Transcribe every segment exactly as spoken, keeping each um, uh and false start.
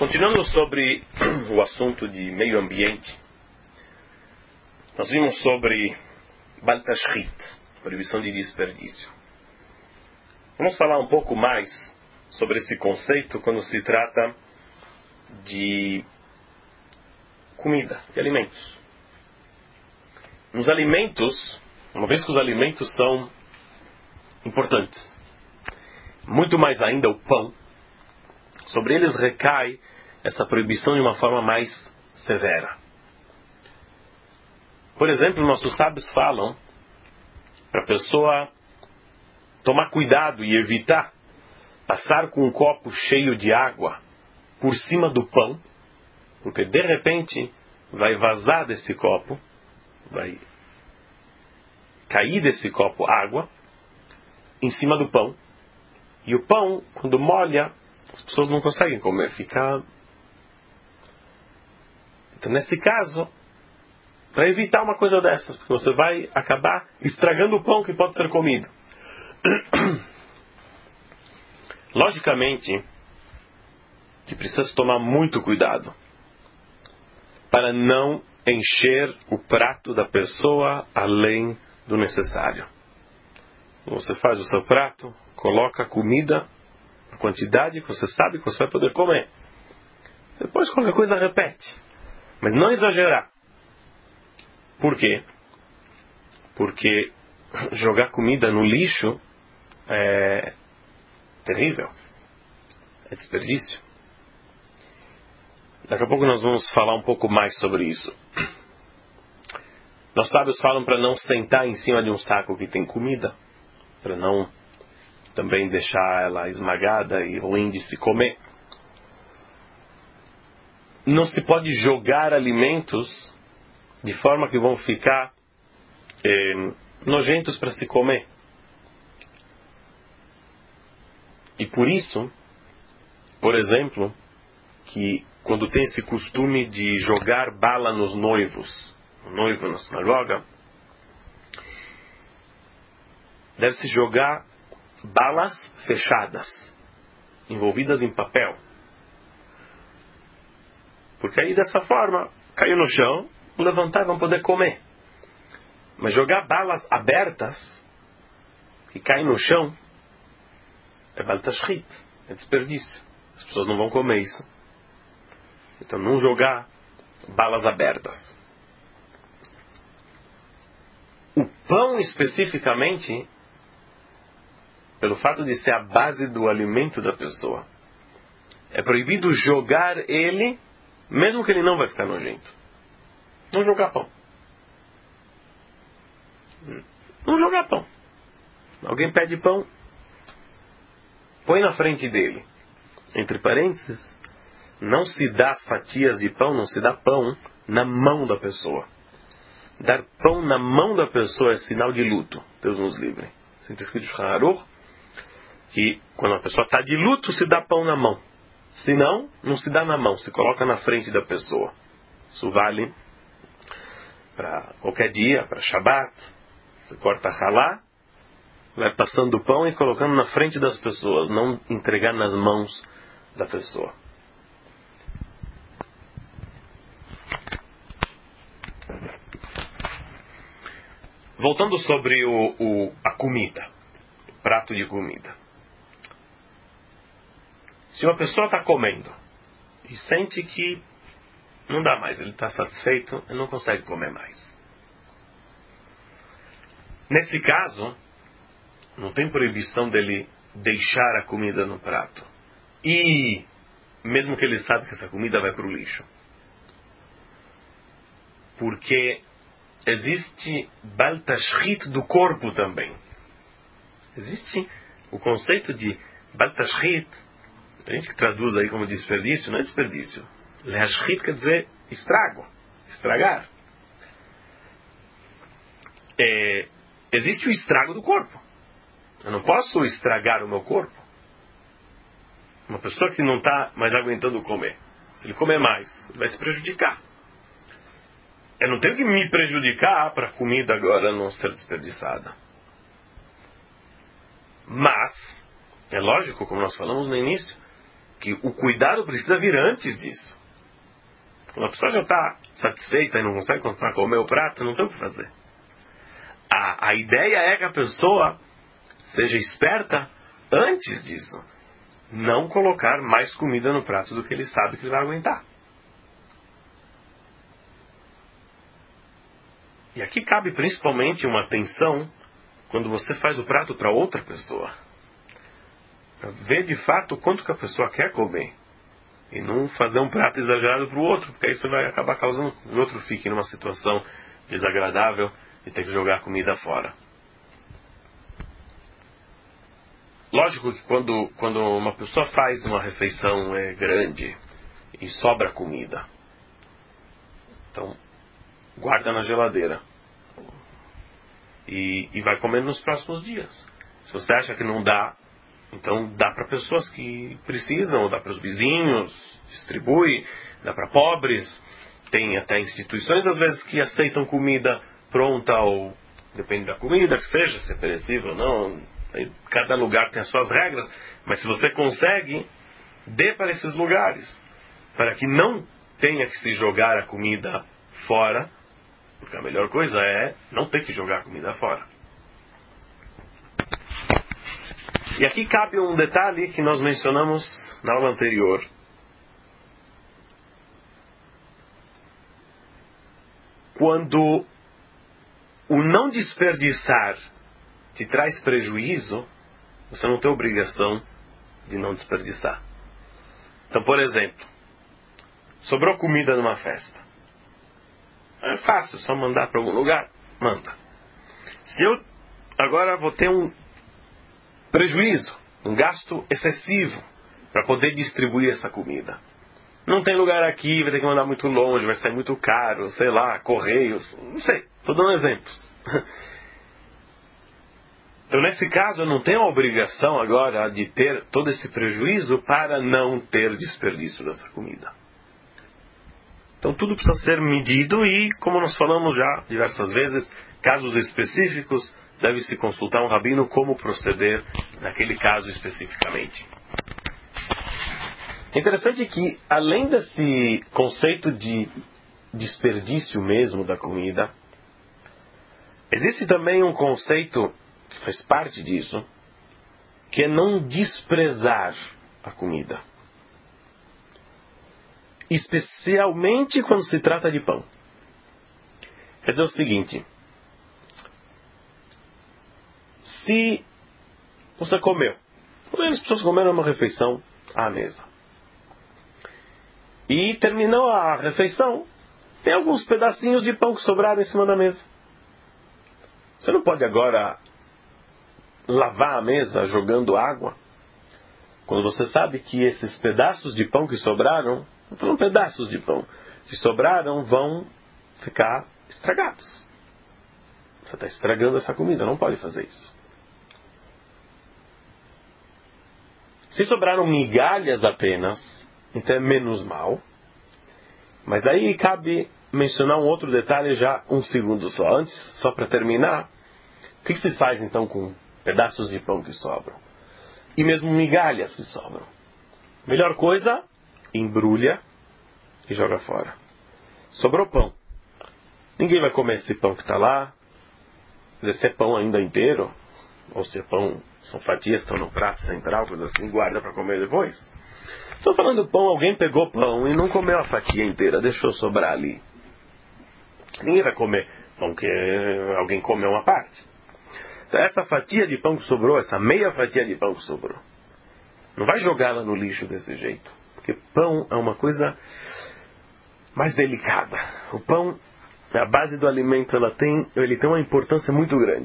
Continuando sobre o assunto de meio ambiente, nós vimos sobre Bal Tashchit, proibição de desperdício. Vamos falar um pouco mais sobre esse conceito quando se trata de comida, de alimentos. Nos alimentos, uma vez que os alimentos são importantes, muito mais ainda o pão, sobre eles recai essa proibição de uma forma mais severa. Por exemplo, nossos sábios falam para a pessoa tomar cuidado e evitar passar com um copo cheio de água por cima do pão, porque de repente vai vazar desse copo, vai cair desse copo água em cima do pão, e o pão, quando molha, as pessoas não conseguem comer, fica... Então, nesse caso, para evitar uma coisa dessas, porque você vai acabar estragando o pão que pode ser comido. Logicamente, que precisa tomar muito cuidado para não encher o prato da pessoa além do necessário. Você faz o seu prato, coloca a comida, a quantidade que você sabe que você vai poder comer. Depois qualquer coisa repete. Mas não exagerar. Por quê? Porque jogar comida no lixo é terrível. É desperdício. Daqui a pouco nós vamos falar um pouco mais sobre isso. Nossos sábios falam para não sentar em cima de um saco que tem comida, para não também deixar ela esmagada e ruim de se comer. Não se pode jogar alimentos de forma que vão ficar eh, nojentos para se comer. E por isso, por exemplo, que quando tem esse costume de jogar bala nos noivos, o noivo na sinagoga, deve-se jogar balas fechadas, envolvidas em papel. Porque aí dessa forma, caiu no chão, levantar e vão poder comer. Mas jogar balas abertas, que caem no chão, é Bal Tashchit, é desperdício. As pessoas não vão comer isso. Então não jogar balas abertas. O pão especificamente, pelo fato de ser a base do alimento da pessoa, é proibido jogar ele, mesmo que ele não vai ficar nojento. Não jogar pão. Não jogar pão. Alguém pede pão, põe na frente dele. Entre parênteses, não se dá fatias de pão, não se dá pão na mão da pessoa. Dar pão na mão da pessoa é sinal de luto. Deus nos livre. Isso está escrito em Shulchan Aruch, que quando a pessoa está de luto, se dá pão na mão. Se não, não se dá na mão, se coloca na frente da pessoa. Isso vale para qualquer dia, para Shabbat. Você corta a halá, vai passando o pão e colocando na frente das pessoas, não entregar nas mãos da pessoa. Voltando sobre o, o, a comida, o prato de comida. Se uma pessoa está comendo e sente que não dá mais, ele está satisfeito, ele não consegue comer mais. Nesse caso, não tem proibição dele deixar a comida no prato. E, mesmo que ele sabe que essa comida vai para o lixo. Porque existe Bal Tashchit do corpo também. Existe o conceito de Bal Tashchit, a gente que traduz aí como desperdício, não é desperdício. Leashchit quer dizer estrago, estragar. É, existe o estrago do corpo. Eu não posso estragar o meu corpo. Uma pessoa que não está mais aguentando comer, se ele comer mais, ele vai se prejudicar. Eu não tenho que me prejudicar para a comida agora não ser desperdiçada. Mas, é lógico, como nós falamos no início, que o cuidado precisa vir antes disso. Quando a pessoa já está satisfeita e não consegue continuar a comer o prato, não tem o que fazer. A, a ideia é que a pessoa seja esperta antes disso. Não colocar mais comida no prato do que ele sabe que ele vai aguentar. E aqui cabe principalmente uma atenção quando você faz o prato para outra pessoa. Para ver de fato quanto que a pessoa quer comer. E não fazer um prato exagerado para o outro, porque aí você vai acabar causando que o outro fique numa situação desagradável de ter que jogar comida fora. Lógico que quando, quando uma pessoa faz uma refeição é, grande e sobra comida, então guarda na geladeira e, e vai comer nos próximos dias. Se você acha que não dá, então dá para pessoas que precisam, dá para os vizinhos, distribui, dá para pobres. Tem até instituições às vezes que aceitam comida pronta, ou depende da comida que seja, se é perecível ou não. Cada lugar tem as suas regras, mas se você consegue, dê para esses lugares, para que não tenha que se jogar a comida fora, porque a melhor coisa é não ter que jogar a comida fora. E aqui cabe um detalhe que nós mencionamos na aula anterior. Quando o não desperdiçar te traz prejuízo, você não tem obrigação de não desperdiçar. Então, por exemplo, sobrou comida numa festa. É fácil, só mandar para algum lugar, manda. Se eu agora vou ter um prejuízo, um gasto excessivo para poder distribuir essa comida, não tem lugar aqui, vai ter que mandar muito longe, vai sair muito caro, sei lá, correios, não sei, estou dando exemplos. Então, nesse caso, eu não tenho a obrigação agora de ter todo esse prejuízo para não ter desperdício dessa comida. Então, tudo precisa ser medido e, como nós falamos já diversas vezes, casos específicos, deve-se consultar um rabino como proceder naquele caso especificamente. É interessante que, além desse conceito de desperdício mesmo da comida, existe também um conceito que faz parte disso, que é não desprezar a comida. Especialmente quando se trata de pão. Quer dizer o seguinte: se você comeu, as pessoas comeram uma refeição à mesa, e terminou a refeição, tem alguns pedacinhos de pão que sobraram em cima da mesa. Você não pode agora lavar a mesa jogando água, quando você sabe que esses pedaços de pão que sobraram, não são pedaços de pão que sobraram, vão ficar estragados. Você está estragando essa comida, não pode fazer isso. Se sobraram migalhas apenas, então é menos mal. Mas daí cabe mencionar um outro detalhe já um segundo só. Antes, só para terminar, o que se faz então com pedaços de pão que sobram? E mesmo migalhas que sobram. Melhor coisa, embrulha e joga fora. Sobrou pão. Ninguém vai comer esse pão que está lá. Se é pão ainda inteiro, ou se é pão, são fatias que estão no prato central, coisa assim, guarda para comer depois. Estou falando pão, alguém pegou pão e não comeu a fatia inteira, deixou sobrar ali. Ninguém vai comer pão que alguém comeu uma parte. Então, essa fatia de pão que sobrou, essa meia fatia de pão que sobrou, não vai jogá-la no lixo desse jeito. Porque pão é uma coisa mais delicada. O pão, a base do alimento, ela tem, ele tem uma importância muito grande.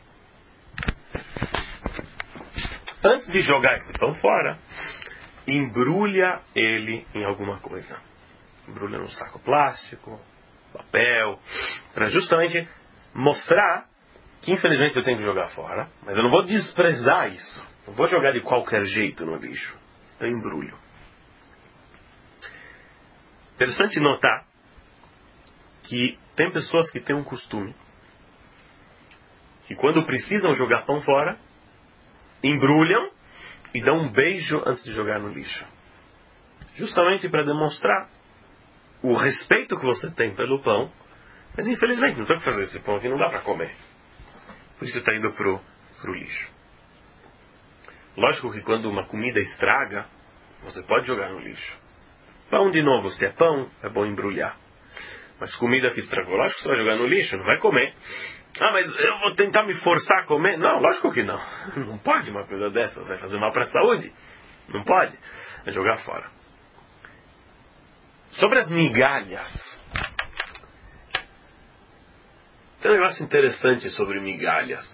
Antes de jogar esse pão fora, embrulha ele em alguma coisa. Embrulha num saco plástico, papel, para justamente mostrar que infelizmente eu tenho que jogar fora, mas eu não vou desprezar isso. Não vou jogar de qualquer jeito no lixo. Eu embrulho. Interessante notar que tem pessoas que têm um costume que quando precisam jogar pão fora, embrulham e dão um beijo antes de jogar no lixo. justamente para demonstrar o respeito que você tem pelo pão, mas infelizmente não tem o que fazer, esse pão aqui não dá para comer. Por isso está indo para o lixo. Lógico que quando uma comida estraga, você pode jogar no lixo. Pão, de novo, se é pão, é bom embrulhar. Mas comida que estragou, lógico que você vai jogar no lixo, não vai comer. Ah, mas eu vou tentar me forçar a comer? Não, lógico que não. Não pode uma coisa dessas, vai fazer mal para a saúde. Não pode. É jogar fora. Sobre as migalhas. Tem um negócio interessante sobre migalhas.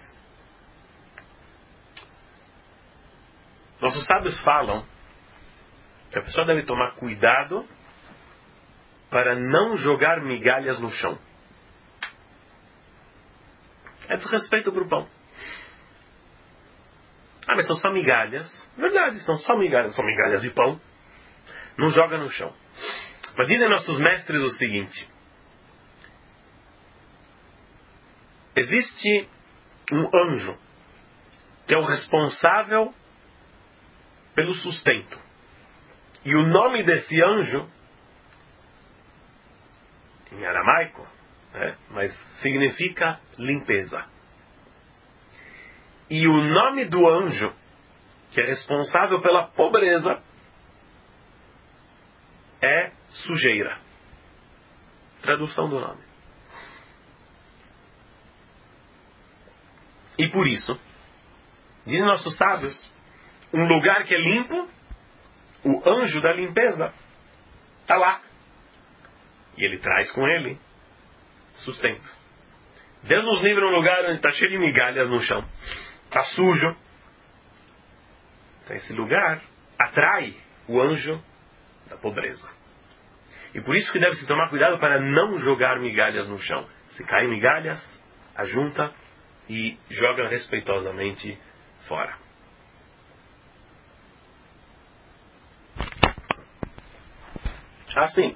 Nossos sábios falam que a pessoa deve tomar cuidado para não jogar migalhas no chão. É desrespeito para o pão. Ah, mas são só migalhas. Verdade, são só migalhas. São migalhas de pão. Não joga no chão. Mas dizem nossos mestres o seguinte. Existe um anjo que é o responsável pelo sustento. E o nome desse anjo, em aramaico, né, mas significa limpeza. E o nome do anjo, que é responsável pela pobreza, é sujeira. Tradução do nome. E por isso, dizem nossos sábios, um lugar que é limpo, o anjo da limpeza está lá. E ele traz com ele sustento. Deus nos livra um lugar onde está cheio de migalhas no chão. Está sujo. Então esse lugar atrai o anjo da pobreza. E por isso que deve-se tomar cuidado para não jogar migalhas no chão. Se caem migalhas, ajunta e joga respeitosamente fora. Assim,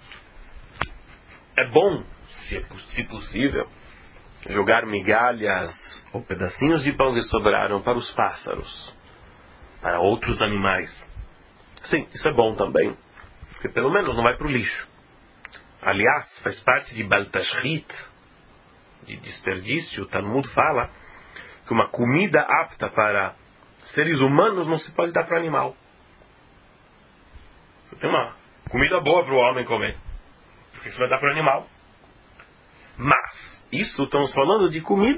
é bom, se, se possível, jogar migalhas ou pedacinhos de pão que sobraram para os pássaros, para outros animais. Sim, isso é bom também, porque pelo menos não vai para o lixo. Aliás, faz parte de Baltashrit, de desperdício. O Talmud fala que uma comida apta para seres humanos não se pode dar para animal. Você tem uma comida boa para o homem comer, porque você vai dar para o animal. Mas, isso estamos falando de comida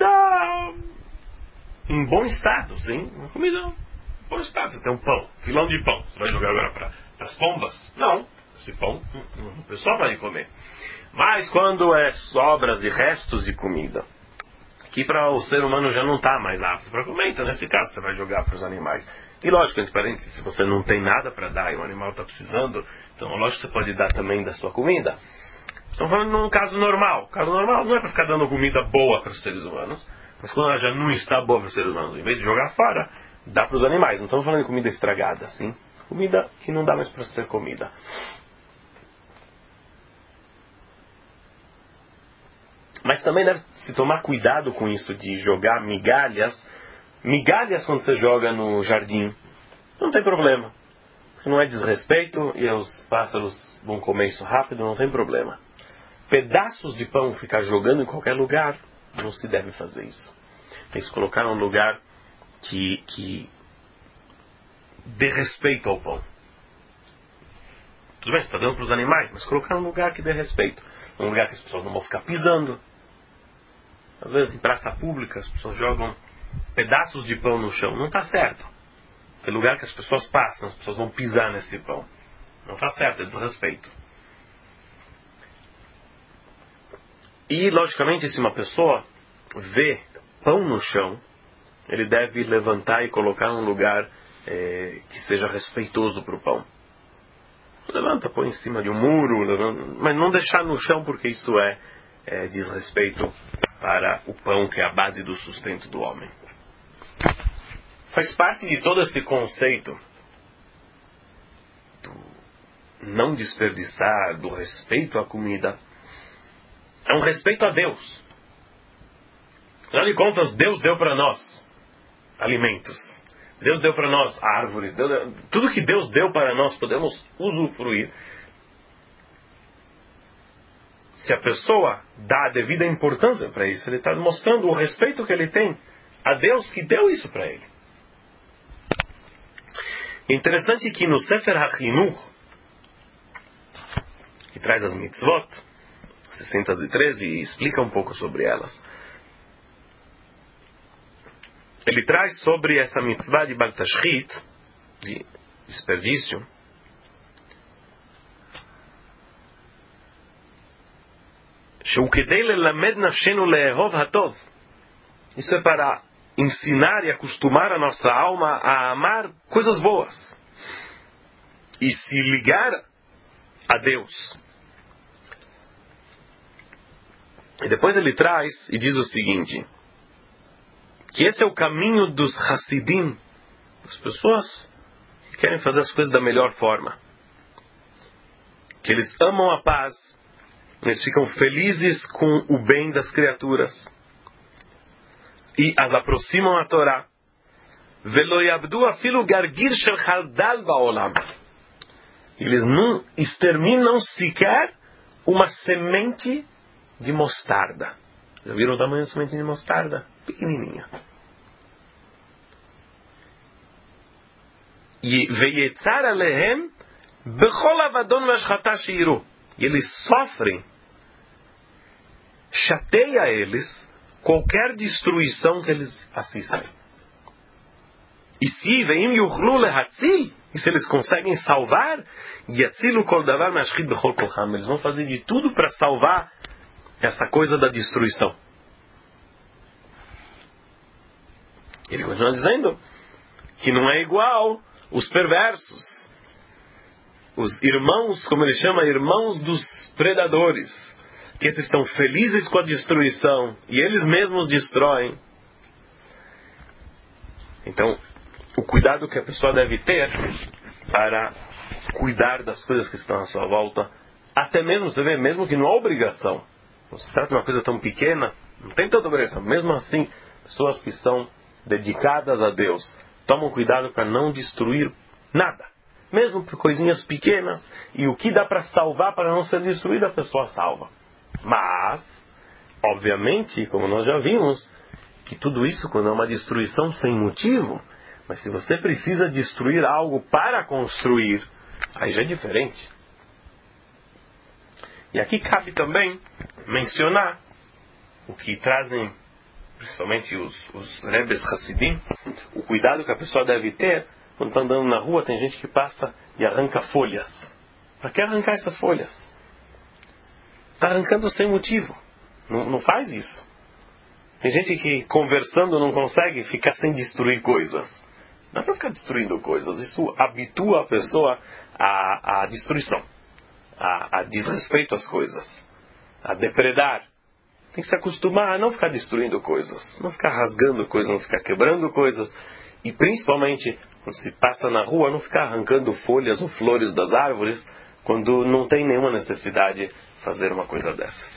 em bom estado, sim? Uma comida em bom estado. Você tem um pão, filão de pão. Você vai jogar agora para as pombas? Não. Esse pão, o pessoal vai comer. Mas quando é sobras e restos de comida, que para o ser humano já não está mais apto para comer, então nesse caso você vai jogar para os animais. E lógico, entre parênteses, se você não tem nada para dar e o animal está precisando, então lógico que você pode dar também da sua comida. Estamos falando num caso normal. O caso normal não é para ficar dando comida boa para os seres humanos, mas quando ela já não está boa para os seres humanos, em vez de jogar fora, dá para os animais. Não estamos falando de comida estragada, sim? Comida que não dá mais para ser comida. Mas também deve se tomar cuidado com isso de jogar migalhas. Migalhas quando você joga no jardim, não tem problema. Não é desrespeito e os pássaros vão comer isso rápido, não tem problema. Pedaços de pão ficar jogando em qualquer lugar, não se deve fazer isso. Tem que se colocar num lugar que, que dê respeito ao pão. Tudo bem, você está dando para os animais, mas colocar num lugar que dê respeito. Num lugar que as pessoas não vão ficar pisando. Às vezes em praça pública as pessoas jogam pedaços de pão no chão. Não está certo. É lugar que as pessoas passam, as pessoas vão pisar nesse pão. Não está certo, é desrespeito. E, logicamente, se uma pessoa vê pão no chão, ele deve levantar e colocar num lugar é, que seja respeitoso para o pão. Levanta, põe em cima de um muro, levanta, mas não deixar no chão, porque isso é, é desrespeito para o pão, que é a base do sustento do homem. Faz parte de todo esse conceito do não desperdiçar, do respeito à comida. É um respeito a Deus. Afinal de contas, Deus deu para nós alimentos. Deus deu para nós árvores, Deus, tudo que Deus deu para nós podemos usufruir. Se a pessoa dá a devida importância para isso, ele está mostrando o respeito que ele tem a Deus que deu isso para ele. É interessante que no Sefer HaChinuch, que traz as mitzvot, seiscentos e treze, e explica um pouco sobre elas, ele traz sobre essa mitzvah de Bal Tashchit, de desperdício, isso é para ensinar e acostumar a nossa alma a amar coisas boas e se ligar a Deus. E depois ele traz e diz o seguinte, que esse é o caminho dos Hassidim, as pessoas que querem fazer as coisas da melhor forma, que eles amam a paz, eles ficam felizes com o bem das criaturas e as aproximam à Torá. Velo yabdu afilu gargir shel chaldal ba'olam. Eles não exterminam sequer uma semente de mostarda. Já viram o tamanho da semente de mostarda? Pequenininha. E veyetzar alehem bechol avadon vashchata sheiru. E eles sofrem, chateia eles qualquer destruição que eles assistem. E se veim yuchlu lehatzil, e se eles conseguem salvar, yatzilu kol davar mashchit bechol kolcham, eles vão fazer de tudo para salvar essa coisa da destruição. Ele continua dizendo que não é igual os perversos, os irmãos, como ele chama, irmãos dos predadores, que esses estão felizes com a destruição e eles mesmos destroem. Então, o cuidado que a pessoa deve ter para cuidar das coisas que estão à sua volta, até mesmo, você vê, mesmo que não há obrigação, não se trata de uma coisa tão pequena, não tem tanta obrigação, mesmo assim, pessoas que são dedicadas a Deus tomam cuidado para não destruir nada, mesmo por coisinhas pequenas, e o que dá para salvar para não ser destruído, a pessoa salva. Mas, obviamente, como nós já vimos, que tudo isso quando é uma destruição sem motivo, mas se você precisa destruir algo para construir, aí já é diferente. E aqui cabe também mencionar o que trazem principalmente os, os Rebes Hassidim, o cuidado que a pessoa deve ter quando está andando na rua. Tem gente que passa e arranca folhas. Para que arrancar essas folhas? Está arrancando sem motivo. Não, não faz isso. Tem gente que conversando não consegue ficar sem destruir coisas. Não é para ficar destruindo coisas. Isso habitua a pessoa à, à destruição, a, a desrespeito às coisas, a depredar. Tem que se acostumar a não ficar destruindo coisas, não ficar rasgando coisas, não ficar quebrando coisas. E principalmente, quando se passa na rua, não ficar arrancando folhas ou flores das árvores, quando não tem nenhuma necessidade de fazer uma coisa dessas.